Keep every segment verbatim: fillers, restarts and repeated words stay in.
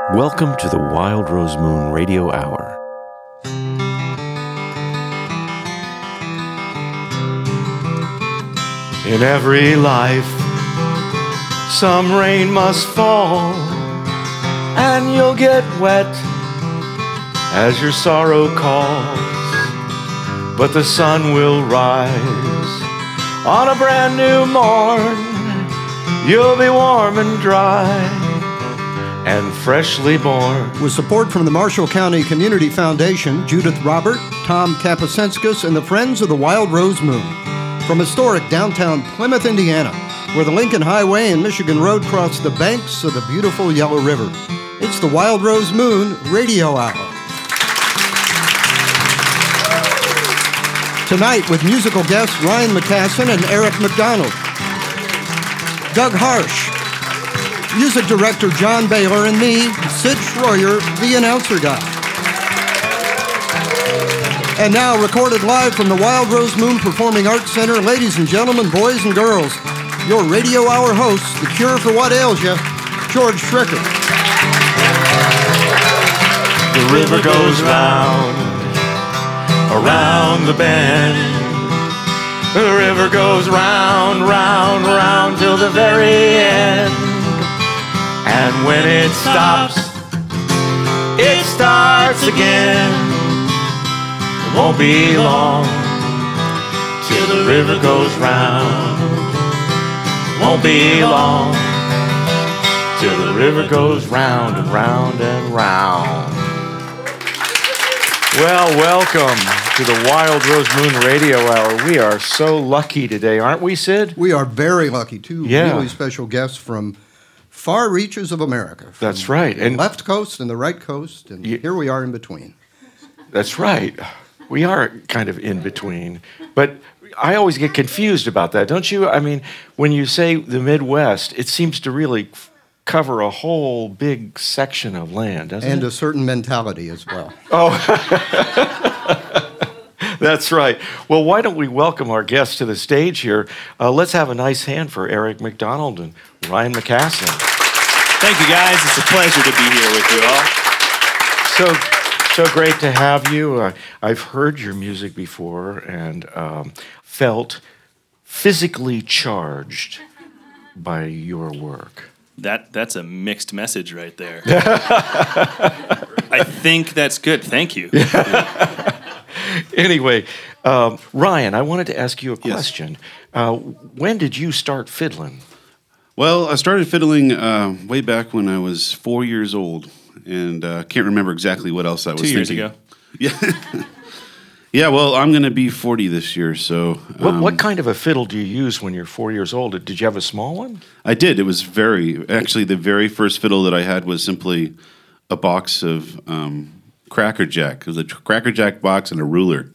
Welcome to the Wild Rose Moon Radio Hour. In every life, some rain must fall, and you'll get wet as your sorrow calls. But the sun will rise on a brand new morn. You'll be warm and dry and freshly born. With support from the Marshall County Community Foundation, Judith Robert, Tom Kapuscinskis, and the Friends of the Wild Rose Moon. From historic downtown Plymouth, Indiana, where the Lincoln Highway and Michigan Road cross the banks of the beautiful Yellow River. It's the Wild Rose Moon Radio Hour. Tonight with musical guests Ryan McCassin and Eric McDonald. Doug Harsh, music director John Baylor, and me, Sid Schroyer, the announcer guy. And now, recorded live from the Wild Rose Moon Performing Arts Center, ladies and gentlemen, boys and girls, your radio hour hosts, the cure for what ails you, George Schricker. The river goes round, around the bend. The river goes round, round, round till the very end. And when it stops, it starts again. It won't be long till the river goes round. It won't be long till the river goes round and round and round. Well, welcome to the Wild Rose Moon Radio Hour. We are so lucky today, aren't we, Sid? We are very lucky. Two Yeah. really special guests from far reaches of America. From That's right. the And left coast and the right coast, and Ye- here we are in between. that's right. We are kind of in between. But I always get confused about that, don't you? I mean, when you say the Midwest, it seems to really f- cover a whole big section of land, doesn't And it? a certain mentality as well. Oh, that's right. Well, why don't we welcome our guests to the stage here? Uh, let's have a nice hand for Eric McDonald and Ryan McCassin. Thank you, guys. It's a pleasure to be here with you all. So, so great to have you. Uh, I've heard your music before and um, felt physically charged by your work. That that's a mixed message right there. I think that's good. Thank you. Anyway, um, Ryan, I wanted to ask you a Yes. question. Uh, when did you start fiddling? Well, I started fiddling uh, way back when I was four years old, and uh, can't remember exactly what else I was Two years thinking. ago. Yeah. Yeah, well, I'm going to be forty this year, so... What, um, what kind of a fiddle do you use when you're four years old? Did you have a small one? I did. It was very... Actually, the very first fiddle that I had was simply a box of um, Cracker Jack. It was a tr- Cracker Jack box and a ruler.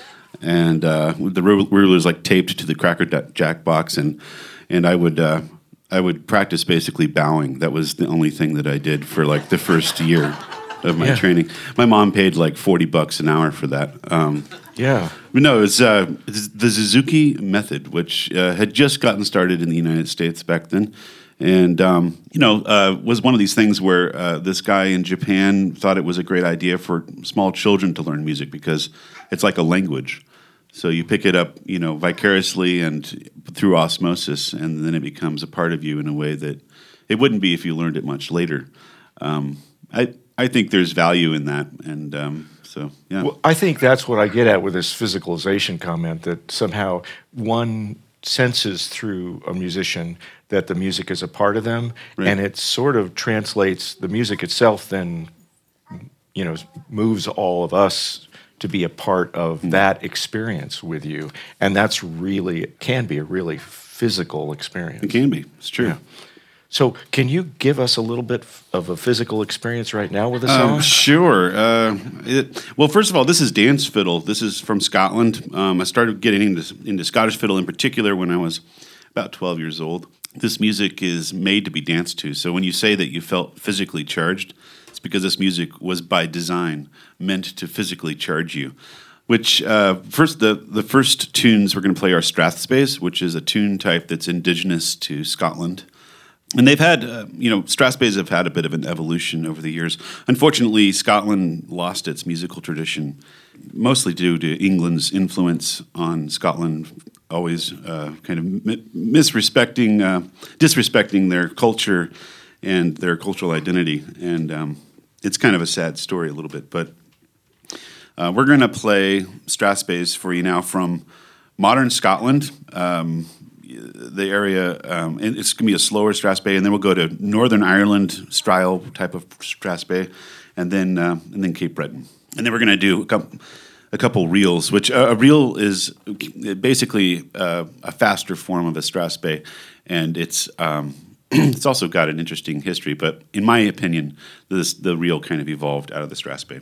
And uh, the ru- ruler was like taped to the Cracker Da- Jack box, and and I would... Uh, I would practice basically bowing. That was the only thing that I did for like the first year of my Yeah. training. My mom paid like forty bucks an hour for that. Um, Yeah. but no, it's, uh, it's the Suzuki method, which uh, had just gotten started in the United States back then. And, um, you know, uh, was one of these things where uh, this guy in Japan thought it was a great idea for small children to learn music because it's like a language. So you pick it up, you know, vicariously and through osmosis, and then it becomes a part of you in a way that it wouldn't be if you learned it much later. Um, I I think there's value in that, and um, so yeah. Well, I think that's what I get at with this physicalization comment, that somehow one senses through a musician that the music is a part of them, Right. and it sort of translates, the music itself then, you know, moves all of us to be a part of Mm. that experience with you. And that's really, it can be a really physical experience. It can be. It's true. Yeah. So can you give us a little bit of a physical experience right now with a song? Um, sure. Uh, it, well, first of all, this is dance fiddle. This is from Scotland. Um, I started getting into, into Scottish fiddle in particular when I was about twelve years old. This music is made to be danced to. So when you say that you felt physically charged, it's because this music was by design meant to physically charge you. Which uh, first the the first tunes we're going to play are Strathspace, which is a tune type that's indigenous to Scotland. And they've had, uh, you know, Strathspeys have had a bit of an evolution over the years. Unfortunately, Scotland lost its musical tradition, mostly due to England's influence on Scotland, always uh, kind of mi- misrespecting, uh, disrespecting their culture and their cultural identity. And um, it's kind of a sad story a little bit. But uh, we're going to play Strathspeys for you now from modern Scotland. Um, the area, um, and it's going to be a slower Strathspey, and then we'll go to Northern Ireland style type of Strathspey, and then uh, and then Cape Breton, and then we're going to do a couple, a couple reels. Which uh, a reel is basically uh, a faster form of a Strathspey, and it's um, it's also got an interesting history. But in my opinion, this the reel kind of evolved out of the Strathspey.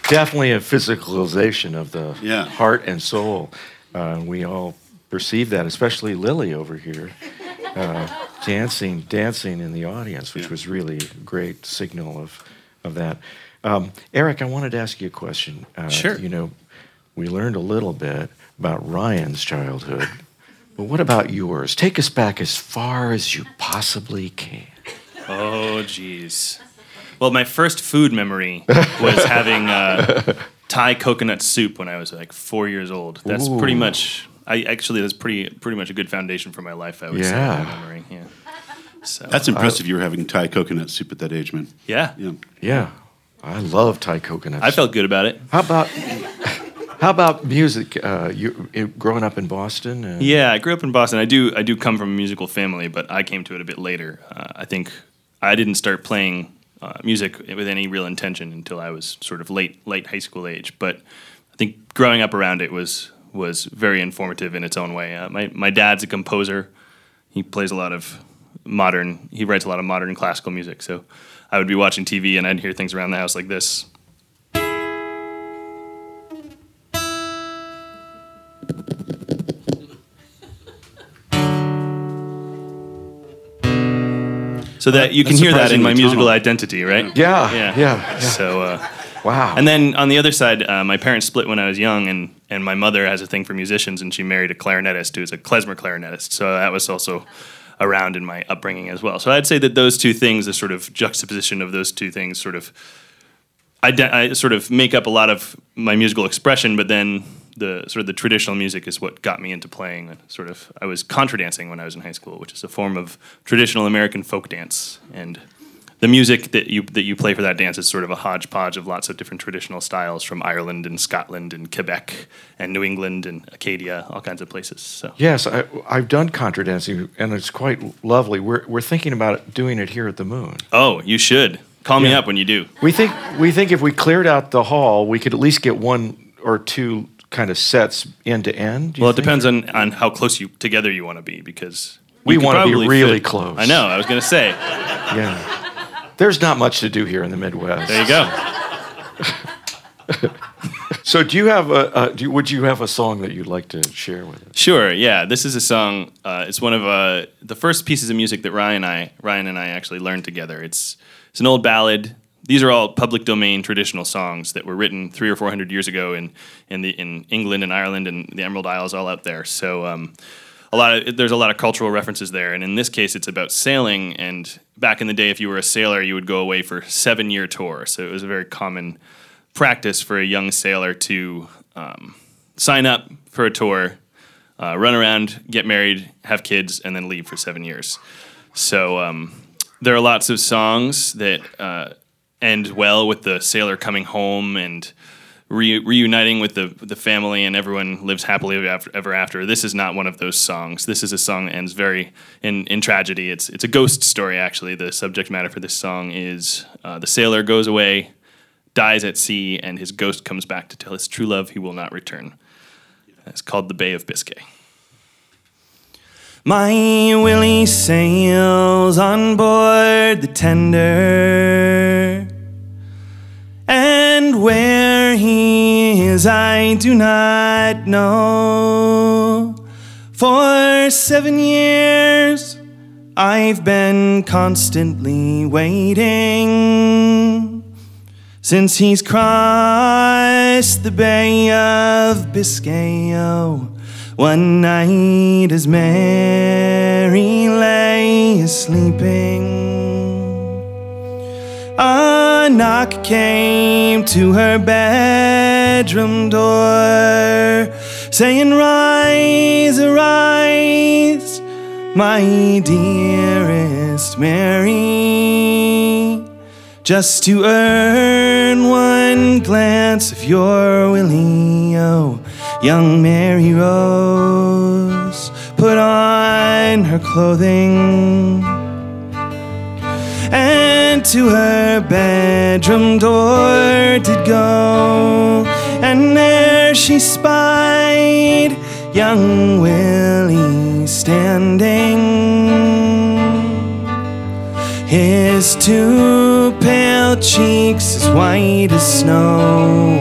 definitely a physicalization of the Yeah. heart and soul. Uh, we all perceive that, especially Lily over here, uh, dancing, dancing in the audience, which Yeah. was really a great signal of of that. Um, Eric, I wanted to ask you a question. Uh, Sure. You know, we learned a little bit about Ryan's childhood, but what about yours? Take us back as far as you possibly can. Oh, geez. Well, my first food memory was having uh, Thai coconut soup when I was like four years old. That's Ooh. pretty much. I actually that's pretty pretty much a good foundation for my life. I would say Yeah. that memory. Yeah. So That's impressive. You were having Thai coconut soup at that age, man. yeah. Yeah. Yeah, I love Thai coconuts. I felt good about it. How about how about music? Uh, you, you growing up in Boston? Uh, Yeah, I grew up in Boston. I do I do come from a musical family, but I came to it a bit later. Uh, I think I didn't start playing uh, music with any real intention until I was sort of late late high school age. But I think growing up around it was was very informative in its own way. Uh, my my dad's a composer. He plays a lot of modern. He writes a lot of modern classical music. So I would be watching T V and I'd hear things around the house like this. So that you can That's hear that in my surprisingly musical tonal. identity, right? Yeah, Yeah. yeah, yeah. So, uh, Wow. and then on the other side, uh, my parents split when I was young, and, and my mother has a thing for musicians, and she married a clarinetist who's a klezmer clarinetist. So that was also around in my upbringing as well. So I'd say that those two things, the sort of juxtaposition of those two things, sort of, I, I sort of make up a lot of my musical expression, but then the sort of the traditional music is what got me into playing. Sort of, I was contra dancing when I was in high school, which is a form of traditional American folk dance, and the music that you that you play for that dance is sort of a hodgepodge of lots of different traditional styles from Ireland and Scotland and Quebec and New England and Acadia, all kinds of places. So Yes, I, I've done contra dancing, and it's quite lovely. We're we're thinking about doing it here at the Moon. oh, you should call me Yeah. up when you do. We think we think if we cleared out the hall, we could at least get one or two kind of sets end to end. do you Well, it think? depends on, on how close you together you want to be, because We you could wanna be probably really fit- close. I know. I was going to say. Yeah. There's not much to do here in the Midwest. There you go. So, do you have a? Uh, do you, would you have a song that you'd like to share with us? Sure. Yeah. This is a song. Uh, it's one of uh, the first pieces of music that Ryan and I Ryan and I actually learned together. It's it's an old ballad. These are all public domain traditional songs that were written three or four hundred years ago in in the in England and Ireland and the Emerald Isles, all out there. So um, a lot of there's a lot of cultural references there. And in this case, it's about sailing. And back in the day, if you were a sailor, you would go away for a seven-year tour. So it was a very common practice for a young sailor to um, sign up for a tour, uh, run around, get married, have kids, and then leave for seven years. So um, there are lots of songs that uh, end well with the sailor coming home and re- reuniting with the the family, and everyone lives happily after, ever after. This is not one of those songs. This is a song that ends very in, in tragedy. It's it's a ghost story, actually. The subject matter for this song is uh, the sailor goes away, dies at sea, and his ghost comes back to tell his true love he will not return. It's called The Bay of Biscay. My Willie sails on board the tender, and where he is I do not know. For seven years I've been constantly waiting, since he's crossed the Bay of Biscay. Oh, one night as Mary lay sleeping, a knock came to her bedroom door, saying, "Rise, arise, my dearest Mary, just to earn one glance of your Willie." Oh, young Mary Rose put on her clothing and to her bedroom door did go, and there she spied young Willie standing. his two pale cheeks as white as snow.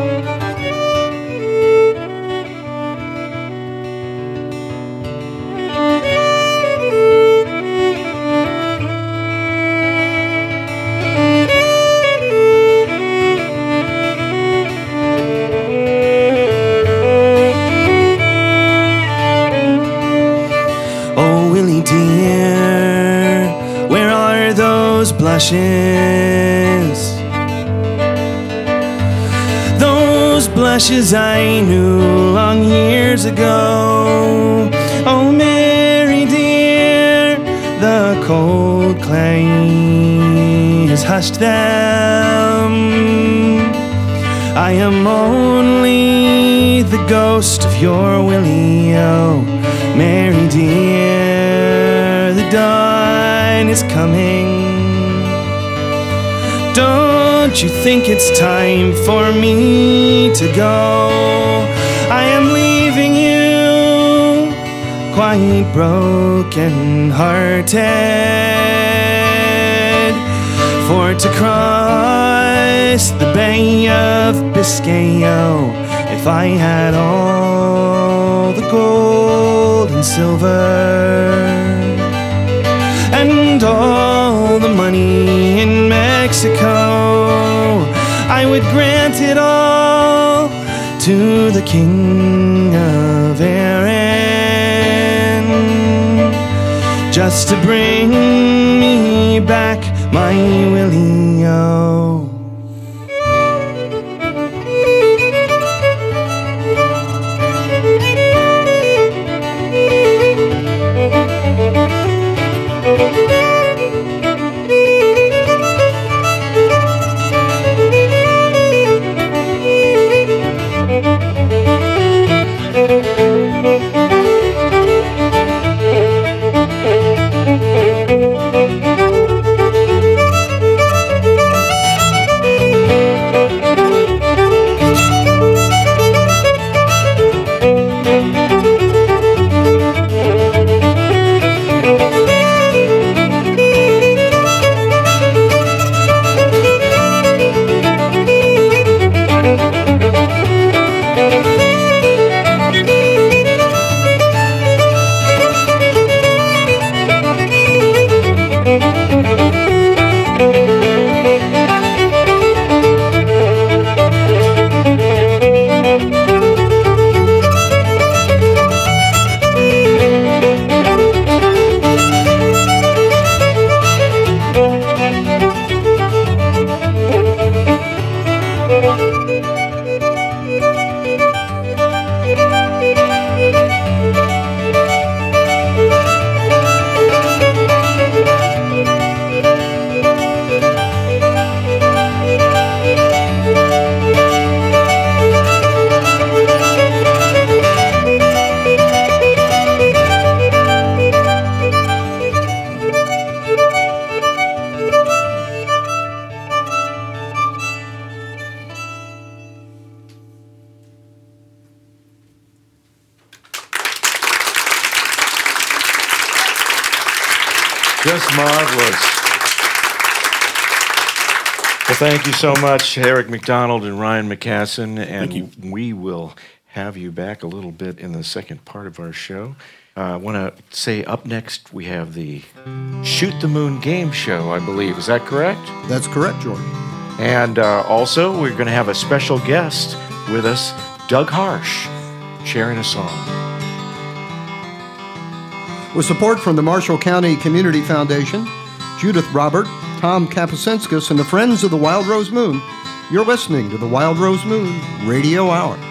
Blushes, those blushes I knew long years ago. Oh, Mary dear, the cold clay has hushed them. I am only the ghost of your Willie, oh, Mary dear, the dawn is coming. Don't you think it's time for me to go? I am leaving you quite broken hearted. For to cross the Bay of Biscay, oh, if I had all the gold and silver and all the money in Mexico, I would grant it all to the King of Erin, just to bring me back my Willie-O. Just marvelous. Well, thank you so much, Eric McDonald and Ryan McCassin. And Thank you. we will have you back a little bit in the second part of our show. Uh, I want to say up next we have the Shoot the Moon game show, I believe. Is that correct? That's correct, George. And uh, also, we're going to have a special guest with us, Doug Harsh, sharing a song. With support from the Marshall County Community Foundation, Judith Robert, Tom Kapuscinskis, and the Friends of the Wild Rose Moon, you're listening to the Wild Rose Moon Radio Hour.